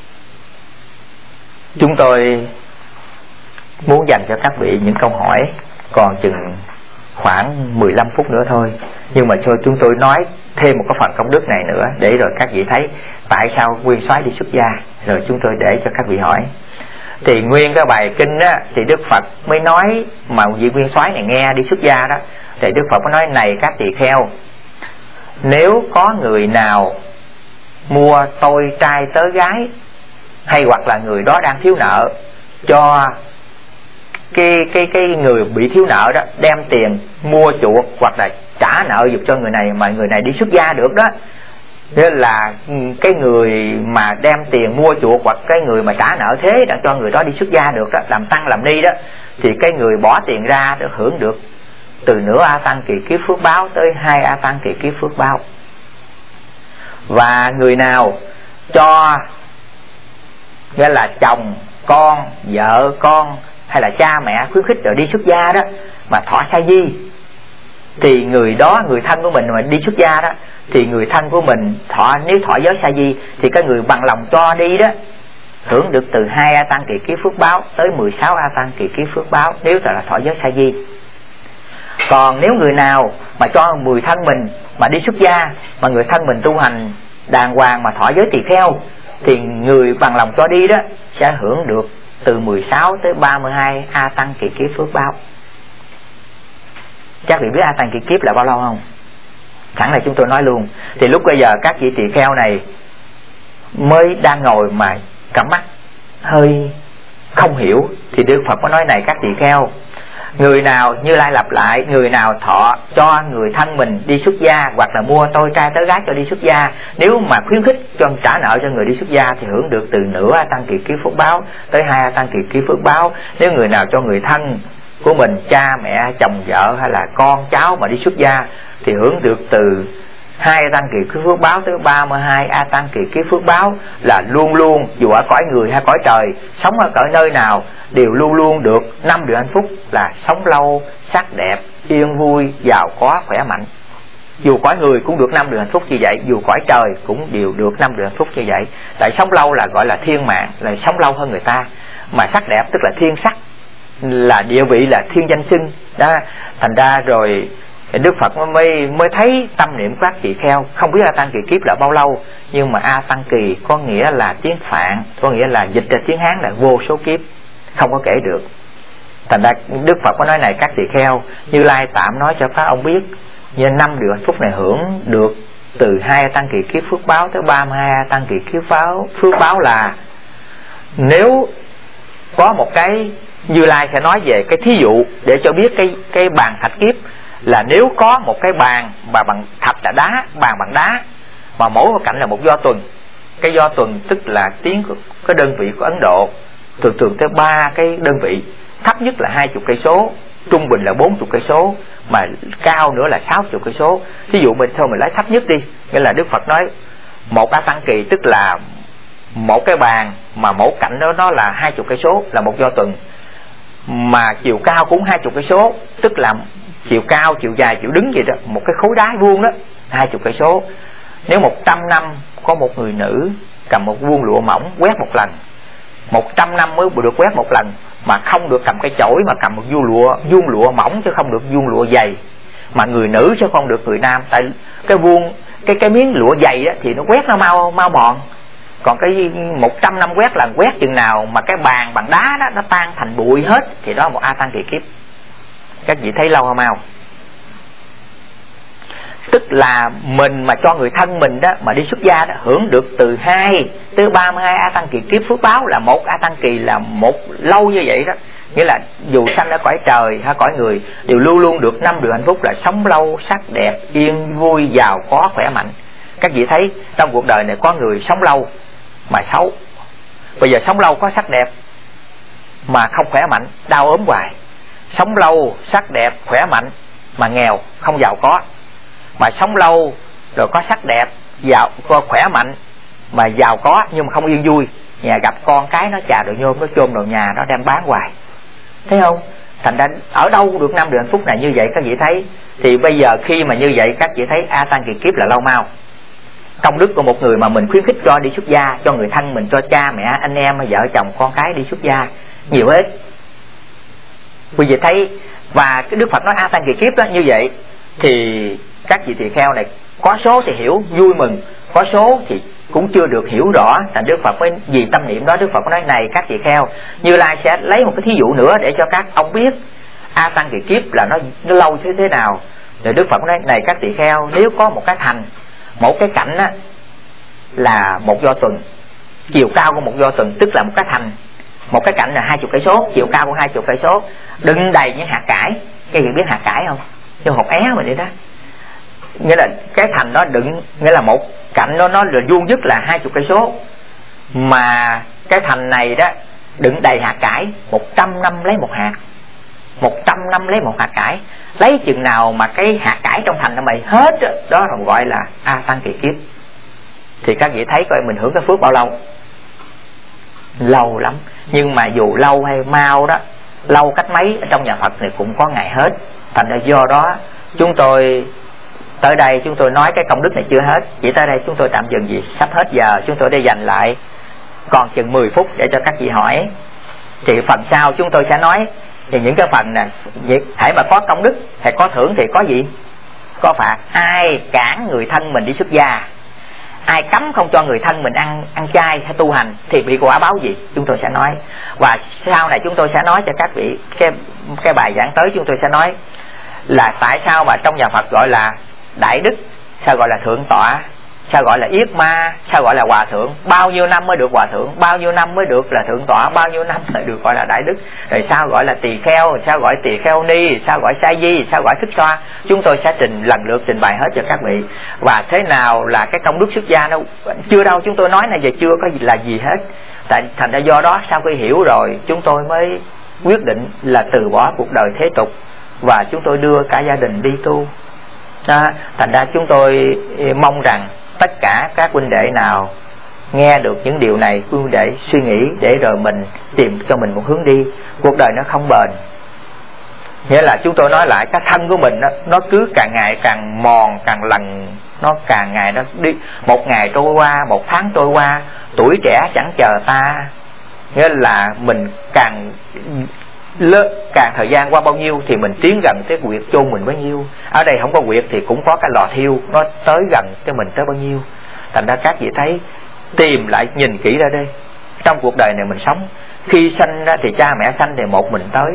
chúng tôi muốn dành cho các vị những câu hỏi, còn chừng khoảng mười lăm phút nữa thôi, nhưng mà cho chúng tôi nói thêm một cái phần công đức này nữa để rồi các vị thấy tại sao nguyên soái đi xuất gia, rồi chúng tôi để cho các vị hỏi. Thì nguyên cái bài kinh á, thì Đức Phật mới nói mà vị nguyên soái này nghe đi xuất gia đó, thì Đức Phật mới nói này các tỳ kheo, nếu có người nào mua tôi trai tới gái, hay hoặc là người đó đang thiếu nợ, cho cái cái cái người bị thiếu nợ đó đem tiền mua chuộc hoặc là trả nợ giúp cho người này, mà người này đi xuất gia được đó, nên là cái người mà đem tiền mua chuộc hoặc cái người mà trả nợ thế đã cho người đó đi xuất gia được đó, làm tăng làm ni đó, thì cái người bỏ tiền ra được hưởng được từ nửa a tăng kỳ kiếp phước báo tới hai a tăng kỳ kiếp phước báo. Và người nào cho nghĩa là chồng con, vợ con, hay là cha mẹ khuyến khích rồi đi xuất gia đó mà thọ sa di, thì người đó, người thân của mình mà đi xuất gia đó, thì người thân của mình thọ, nếu thọ giới sa di thì cái người bằng lòng cho đi đó hưởng được từ hai a tăng kỳ kiếp phước báo tới mười sáu a tăng kỳ kiếp phước báo, nếu là thọ giới sa di. Còn nếu người nào mà cho người thân mình mà đi xuất gia, mà người thân mình tu hành đàng hoàng mà thọ giới tỳ kheo, thì người bằng lòng cho đi đó sẽ hưởng được từ mười sáu tới ba mươi hai a tăng kỳ kiếp phước báo. Các vị biết a tăng kỳ kiếp là bao lâu không? Sẵn là chúng tôi nói luôn. Thì lúc bây giờ các vị tỳ kheo này mới đang ngồi mà cặp mắt hơi không hiểu, thì Đức Phật có nói này các tỳ kheo, người nào, Như Lai lặp lại, người nào thọ cho người thân mình đi xuất gia hoặc là mua tôi trai tới gái cho đi xuất gia, nếu mà khuyến khích cho trả nợ cho người đi xuất gia thì hưởng được từ nửa a tăng kỳ kiếp phước báo tới hai a tăng kỳ kiếp phước báo. Nếu người nào cho người thân của mình, cha mẹ, chồng vợ hay là con cháu mà đi xuất gia thì hưởng được từ hai a tăng kỳ kiếp phước báo tới ba mươi hai a tăng kỳ kiếp phước báo, là luôn luôn dù ở cõi người hay cõi trời, sống ở cõi nơi nào đều luôn luôn được năm điều hạnh phúc là sống lâu, sắc đẹp, yên vui, giàu có, khỏe mạnh. Dù cõi người cũng được năm điều hạnh phúc như vậy, dù cõi trời cũng đều được năm điều hạnh phúc như vậy. Tại sống lâu là gọi là thiên mạng, là sống lâu hơn người ta, mà sắc đẹp tức là thiên sắc, là địa vị là thiên danh xưng đó. Thành ra rồi Đức Phật mới mới thấy tâm niệm của các tỳ kheo không biết a tăng kỳ kiếp là bao lâu, nhưng mà a tăng kỳ có nghĩa là tiếng Phạn, có nghĩa là dịch ra tiếng Hán là vô số kiếp, không có kể được. Thành ra Đức Phật có nói này các tỳ kheo, Như Lai tạm nói cho các ông biết, như năm điều hạnh phúc này hưởng được từ hai a tăng kỳ kiếp phước báo tới ba mươi hai a tăng kỳ kiếp báo phước báo là nếu có một cái, Như Lai sẽ nói về cái thí dụ để cho biết cái cái bàn thạch kiếp, là nếu có một cái bàn mà bằng thạch là đá, bàn bằng đá, mà mỗi một cạnh là một do tuần. Cái do tuần tức là tiếng của cái đơn vị của Ấn Độ, thường thường tới ba cái đơn vị, thấp nhất là hai chục cây số, trung bình là bốn chục cây số, mà cao nữa là sáu chục cây số. Ví dụ mình thôi mình lấy thấp nhất đi, nghĩa là Đức Phật nói một a tăng kỳ tức là một cái bàn mà mỗi cạnh đó nó là hai chục cây số, là một do tuần, mà chiều cao cũng hai chục cây số, tức là chiều cao, chiều dài, chiều đứng vậy đó, một cái khối đá vuông đó, hai chục cây số. Nếu một trăm năm có một người nữ cầm một vuông lụa mỏng quét một lần, một trăm năm mới được quét một lần, mà không được cầm cái chổi mà cầm một vuông lụa, vuông lụa mỏng chứ không được vuông lụa dày, mà người nữ chứ không được người nam. Tại cái vuông cái cái miếng lụa dày đó thì nó quét nó mau mau mòn, còn cái một trăm năm quét lần, quét chừng nào mà cái bàn bằng đá đó nó tan thành bụi hết thì đó là một a tăng kỳ kiếp. Các vị thấy lâu không mau? Tức là mình mà cho người thân mình đó mà đi xuất gia đó hưởng được từ hai tới ba mươi hai a tăng kỳ kiếp phước báo, là một a tăng kỳ là một lâu như vậy đó. Nghĩa là dù sanh ở cõi trời hay cõi người đều luôn luôn được năm điều hạnh phúc là sống lâu, sắc đẹp, yên vui, giàu có, khỏe mạnh. Các vị thấy trong cuộc đời này có người sống lâu mà xấu, bây giờ sống lâu có sắc đẹp mà không khỏe mạnh, đau ốm hoài. Sống lâu, sắc đẹp, khỏe mạnh mà nghèo, không giàu có. Mà sống lâu rồi có sắc đẹp, giàu, có khỏe mạnh mà giàu có nhưng mà không yên vui. Nhà gặp con cái nó chà đồ nhôm, nó chôm đồ nhà, nó đem bán hoài. Thấy không? Thành ra ở đâu được năm điều hạnh phúc này như vậy các vị thấy. Thì bây giờ khi mà như vậy các vị thấy a tăng kỳ kiếp là lâu mau. Công đức của một người mà mình khuyến khích cho đi xuất gia, cho người thân mình, cho cha mẹ, anh em, vợ chồng, con cái đi xuất gia, nhiều hết. Quý vị thấy, và cái Đức Phật nói a tăng kỳ kiếp đó như vậy, thì các vị tỳ kheo này có số thì hiểu vui mừng, có số thì cũng chưa được hiểu rõ. Thành Đức Phật mới vì tâm niệm đó, Đức Phật nói này các tỳ kheo, Như Lai sẽ lấy một cái thí dụ nữa để cho các ông biết a tăng kỳ kiếp là nó, nó lâu thế thế nào. Rồi Đức Phật nói này các tỳ kheo, nếu có một cái thành, một cái cảnh á, là một do tuần, chiều cao của một do tuần tức là một cái thành, một cái cạnh là hai chục cây số, chiều cao của hai chục cây số, đựng đầy những hạt cải. Các vị biết hạt cải không? Như hột é mà vậy đó. Nghĩa là cái thành đó đựng, nghĩa là một cạnh đó nó là vuông dứt là hai chục cây số, mà cái thành này đó đựng đầy hạt cải, một trăm năm lấy một hạt, một trăm năm lấy một hạt cải. Lấy chừng nào mà cái hạt cải trong thành nó mày hết đó, đó là gọi là a tăng kỳ kiếp. Thì các vị thấy coi mình hưởng cái phước bao lâu? Lâu lắm. Nhưng mà dù lâu hay mau đó lâu cách mấy ở trong nhà Phật thì cũng có ngày hết. Thành ra do đó chúng tôi tới đây chúng tôi nói cái công đức này chưa hết, chỉ tới đây chúng tôi tạm dừng gì, sắp hết giờ chúng tôi để dành lại còn chừng mười phút để cho các vị hỏi. Thì phần sau chúng tôi sẽ nói thì những cái phần này hãy mà có công đức hay có thưởng thì có gì? Có phạt. Ai cản người thân mình đi xuất gia, ai cấm không cho người thân mình ăn ăn chay hay tu hành thì bị quả báo gì? Chúng tôi sẽ nói. Và sau này chúng tôi sẽ nói cho các vị cái cái bài giảng tới, chúng tôi sẽ nói là tại sao mà trong nhà Phật gọi là đại đức, sao gọi là thượng tọa, sao gọi là yết ma, sao gọi là hòa thượng, bao nhiêu năm mới được hòa thượng, bao nhiêu năm mới được là thượng tọa, bao nhiêu năm mới được gọi là đại đức, rồi sao gọi là tỳ kheo, sao gọi tỳ kheo ni, sao gọi sa di, sao gọi thích xoa. Chúng tôi sẽ trình lần lượt trình bày hết cho các vị. Và thế nào là cái công đức xuất gia đâu chưa đâu, chúng tôi nói này giờ chưa có gì là gì hết. Tại thành ra do đó sau khi hiểu rồi chúng tôi mới quyết định là từ bỏ cuộc đời thế tục và chúng tôi đưa cả gia đình đi tu. À, thành ra chúng tôi mong rằng tất cả các huynh đệ nào nghe được những điều này, huynh đệ suy nghĩ để rồi mình tìm cho mình một hướng đi. Cuộc đời nó không bền, nghĩa là chúng tôi nói lại cái thân của mình đó, nó cứ càng ngày càng mòn, càng lần, nó càng ngày nó đi, một ngày trôi qua, một tháng trôi qua, tuổi trẻ chẳng chờ ta. Nghĩa là mình càng lớn, càng thời gian qua bao nhiêu thì mình tiến gần tới quyệt chôn mình bấy nhiêu. Ở đây không có quyệt thì cũng có cái lò thiêu, nó tới gần tới mình tới bao nhiêu. Thành ra các vị thấy, tìm lại nhìn kỹ ra đây, trong cuộc đời này mình sống, khi sanh ra thì cha mẹ sanh thì một mình tới,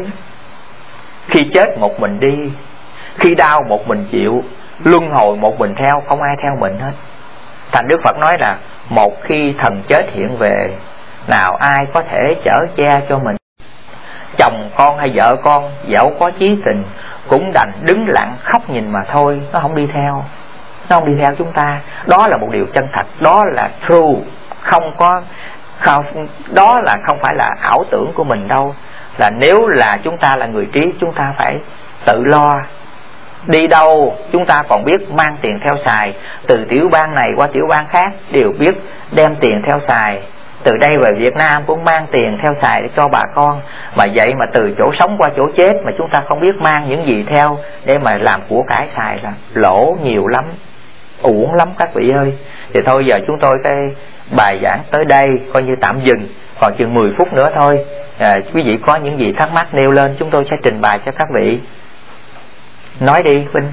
khi chết một mình đi, khi đau một mình chịu, luân hồi một mình theo, không ai theo mình hết. Thành Đức Phật nói là một khi thần chết hiện về, nào ai có thể chở che cho mình. Chồng con hay vợ con dẫu có chí tình cũng đành đứng lặng khóc nhìn mà thôi, nó không đi theo, nó không đi theo chúng ta. Đó là một điều chân thật, đó là true, không có không, đó là không phải là ảo tưởng của mình đâu. Là nếu là chúng ta là người trí, chúng ta phải tự lo. Đi đâu chúng ta còn biết mang tiền theo xài, từ tiểu bang này qua tiểu bang khác đều biết đem tiền theo xài. Từ đây về Việt Nam cũng mang tiền theo xài để cho bà con. Mà vậy mà từ chỗ sống qua chỗ chết mà chúng ta không biết mang những gì theo để mà làm của cải xài, là lỗ nhiều lắm, uổng lắm các vị ơi. Thì thôi giờ chúng tôi cái bài giảng tới đây coi như tạm dừng, còn chừng mười phút nữa thôi. à, Quý vị có những gì thắc mắc nêu lên, chúng tôi sẽ trình bày cho các vị. Nói đi Vinh.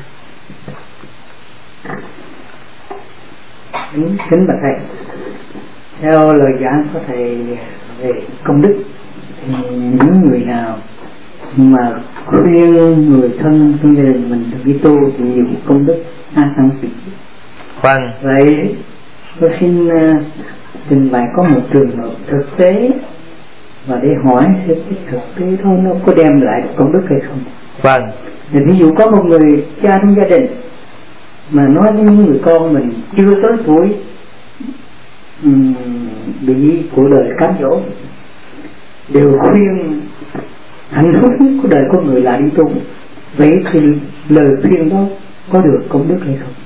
Kính bạch thầy, theo lời giảng của thầy về công đức thì những người nào mà khuyên người thân trong gia đình mình được đi tu thì nhiều công đức a tăng vị. Vâng. Vậy tôi xin uh, trình bày có một trường hợp thực tế và để hỏi xem cái thực tế đó nó có đem lại công đức hay không. Vâng. Thì ví dụ có một người cha trong gia đình mà nói với những người con mình chưa tới tuổi um, bị cuộc đời cám dỗ, đều khuyên hạnh phúc nhất của đời con người là đi tu. Vậy thì lời khuyên đó có được công đức hay không?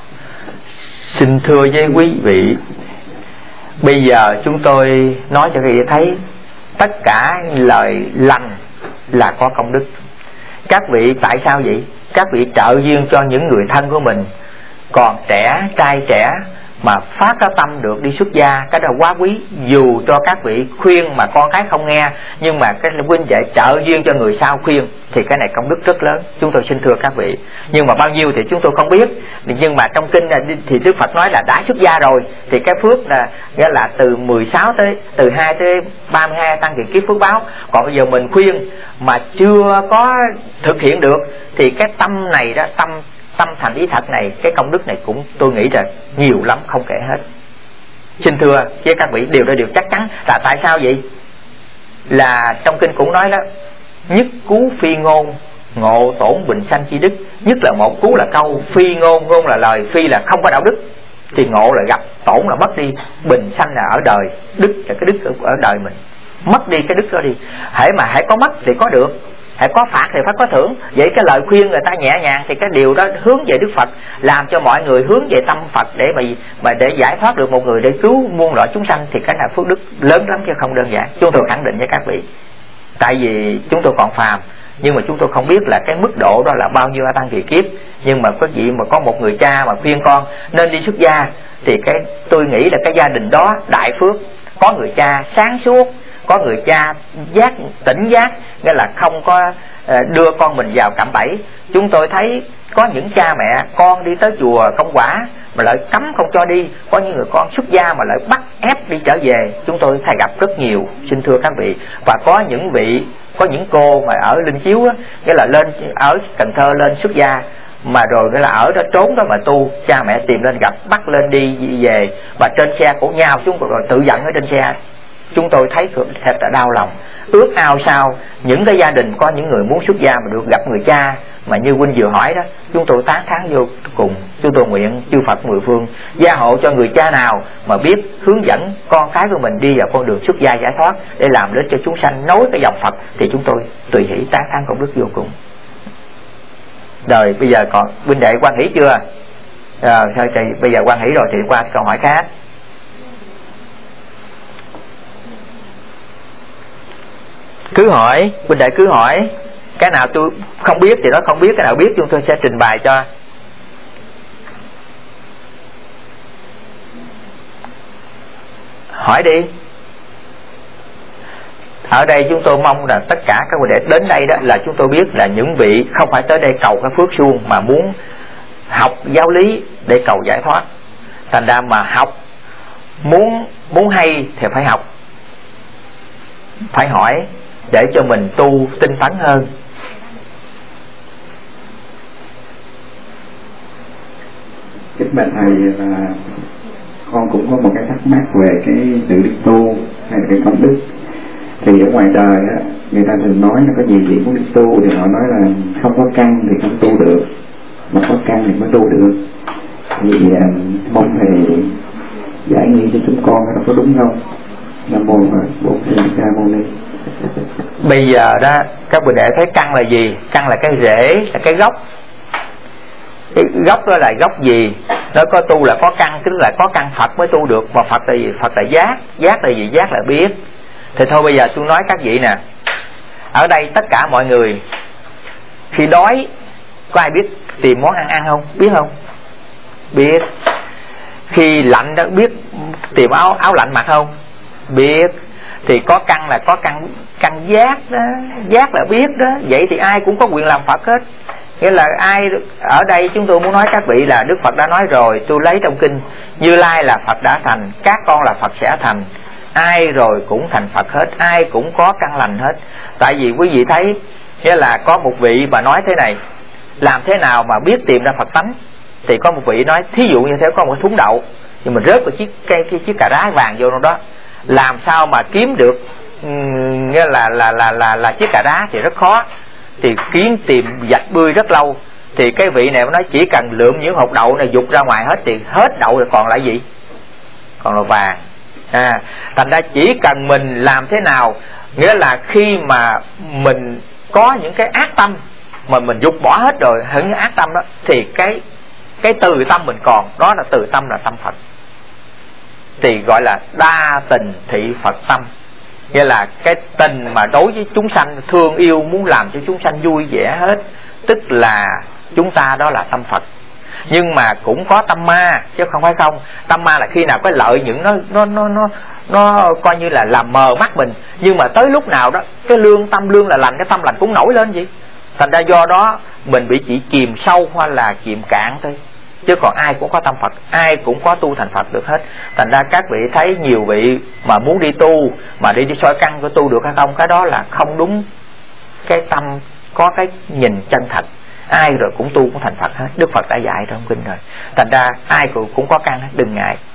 Xin thưa với quý vị, bây giờ chúng tôi nói cho quý vị thấy tất cả lời lành là có công đức. Các vị tại sao vậy? Các vị trợ duyên cho những người thân của mình còn trẻ, trai trẻ mà phát cái tâm được đi xuất gia, cái đó quá quý. Dù cho các vị khuyên mà con cái không nghe, nhưng mà cái huynh đệ trợ duyên cho người sau khuyên thì cái này công đức rất lớn. Chúng tôi xin thưa các vị, nhưng mà bao nhiêu thì chúng tôi không biết. Nhưng mà trong kinh thì Đức Phật nói là đã xuất gia rồi thì cái phước là nghĩa là từ mười sáu tới từ hai tới ba mươi hai tăng kỳ kiếp phước báo. Còn bây giờ mình khuyên mà chưa có thực hiện được thì cái tâm này đó, tâm tâm thành ý thật này, cái công đức này cũng tôi nghĩ là nhiều lắm không kể hết. Xin thưa với các vị, điều đó điều chắc chắn. Là tại sao vậy? Là trong kinh cũng nói đó, nhất cú phi ngôn, ngộ tổn bình sanh chi đức. Nhất là một cú là câu, phi ngôn, ngôn là lời, phi là không có đạo đức, thì ngộ là gặp, tổn là mất đi, bình sanh là ở đời, đức là cái đức ở đời mình. Mất đi cái đức đó đi, hễ mà hãy có mất thì có được, hãy có phạt thì phải có thưởng. Vậy cái lời khuyên người ta nhẹ nhàng thì cái điều đó hướng về Đức Phật, làm cho mọi người hướng về tâm Phật để mà mà để giải thoát được một người, để cứu muôn loại chúng sanh, thì cái này phước đức lớn lắm chứ không đơn giản. Chúng tôi khẳng định với các vị. Tại vì chúng tôi còn phàm, nhưng mà chúng tôi không biết là cái mức độ đó là bao nhiêu A Tăng kỳ kiếp. Nhưng mà có vị mà có một người cha mà khuyên con nên đi xuất gia, thì cái tôi nghĩ là cái gia đình đó đại phước. Có người cha sáng suốt, có người cha giác tỉnh giác, nghĩa là không có đưa con mình vào cạm bẫy. Chúng tôi thấy có những cha mẹ con đi tới chùa công quả mà lại cấm không cho đi, có những người con xuất gia mà lại bắt ép đi trở về. Chúng tôi thấy gặp rất nhiều, xin thưa các vị. Và có những vị, có những cô mà ở Linh Chiếu á, nghĩa là lên ở Cần Thơ lên xuất gia, mà rồi nghĩa là ở đó trốn đó mà tu, cha mẹ tìm lên gặp, bắt lên đi về, và trên xe cổ nhau chúng rồi tự giận ở trên xe. Chúng tôi thấy thật là đau lòng. Ước ao sao những cái gia đình có những người muốn xuất gia mà được gặp người cha mà như huynh vừa hỏi đó, chúng tôi tán thán vô cùng. Chúng tôi nguyện chư Phật mười phương gia hộ cho người cha nào mà biết hướng dẫn con cái của mình đi vào con đường xuất gia giải thoát, để làm đến cho chúng sanh nối cái dòng Phật, thì chúng tôi tùy hỷ tán thán công đức vô cùng. Rồi bây giờ còn huynh đệ quan hỷ chưa? À, thôi thì bây giờ quan hỷ rồi thì qua câu hỏi khác. Cứ hỏi, huynh đệ cứ hỏi. Cái nào tôi không biết thì nói không biết, cái nào biết chúng tôi sẽ trình bày cho. Hỏi đi. Ở đây chúng tôi mong là tất cả các huynh đệ đến đây đó là chúng tôi biết là những vị không phải tới đây cầu cái phước suông, mà muốn học giáo lý để cầu giải thoát. Thành ra mà học muốn muốn hay thì phải học, phải hỏi để cho mình tu tinh tấn hơn. Kính bạch thầy, là con cũng có một cái thắc mắc về cái tự đức tu hay là cái công đức. Thì ở ngoài đời á, người ta thường nói là có nhiều vị muốn đi tu thì họ nói là không có căn thì không tu được, mà có căn thì mới tu được. Thì uh, mong thầy giải nghĩa cho chúng con nó có đúng không? Nam mô Bổn Sư Thích Ca Mâu Ni. Bây giờ đó các vị đệ thấy căn là gì? Căn là cái rễ, là cái gốc. Cái gốc đó là gốc gì? Nó có tu là có căn, tức là có căn Phật mới tu được. Mà Phật là gì? Phật là giác. Giác là gì? Giác là biết. Thì thôi bây giờ tôi nói các vị nè, ở đây tất cả mọi người khi đói có ai biết tìm món ăn ăn không? Biết không? Biết. Khi lạnh đó biết tìm áo áo lạnh mặc không? Biết. Thì có căn là có căn căn giác đó, giác là biết đó. Vậy thì ai cũng có quyền làm Phật hết. Nghĩa là ai ở đây chúng tôi muốn nói các vị là Đức Phật đã nói rồi, tôi lấy trong kinh Như Lai là Phật đã thành, các con là Phật sẽ thành. Ai rồi cũng thành Phật hết, ai cũng có căn lành hết. Tại vì quý vị thấy, nghĩa là có một vị mà nói thế này, làm thế nào mà biết tìm ra Phật tánh? Thì có một vị nói, thí dụ như thế có một thúng đậu, nhưng mình rớt vào chiếc cây cái chiếc cà rá vàng vô trong đó, làm sao mà kiếm được um, nghĩa là là là là là chiếc cà rá thì rất khó. Thì kiếm tìm vạch bươi rất lâu. Thì cái vị này nói chỉ cần lượm những hột đậu này dục ra ngoài hết thì hết đậu rồi còn lại gì? Còn là vàng. À, thành ra chỉ cần mình làm thế nào, nghĩa là khi mà mình có những cái ác tâm mà mình dục bỏ hết rồi, những ác tâm đó, thì cái cái từ tâm mình còn, đó là từ tâm là tâm Phật. Thì gọi là đa tình thị Phật tâm. Nghĩa là cái tình mà đối với chúng sanh thương yêu, muốn làm cho chúng sanh vui vẻ hết, tức là chúng ta đó là tâm Phật. Nhưng mà cũng có tâm ma chứ không phải không. Tâm ma là khi nào có lợi những nó nó nó nó nó coi như là làm mờ mắt mình, nhưng mà tới lúc nào đó cái lương tâm lương là lành, cái tâm lành cũng nổi lên vậy. Thành ra do đó mình bị chỉ chìm sâu hoặc là chìm cạn thôi, chứ còn ai cũng có tâm Phật, ai cũng có tu thành Phật được hết. Thành ra các vị thấy nhiều vị mà muốn đi tu mà đi đi soi căn có tu được hay không, cái đó là không đúng cái tâm, có cái nhìn chân thật. Ai rồi cũng tu cũng thành Phật hết, Đức Phật đã dạy trong kinh rồi. Thành ra ai cũng, cũng có căn hết, đừng ngại.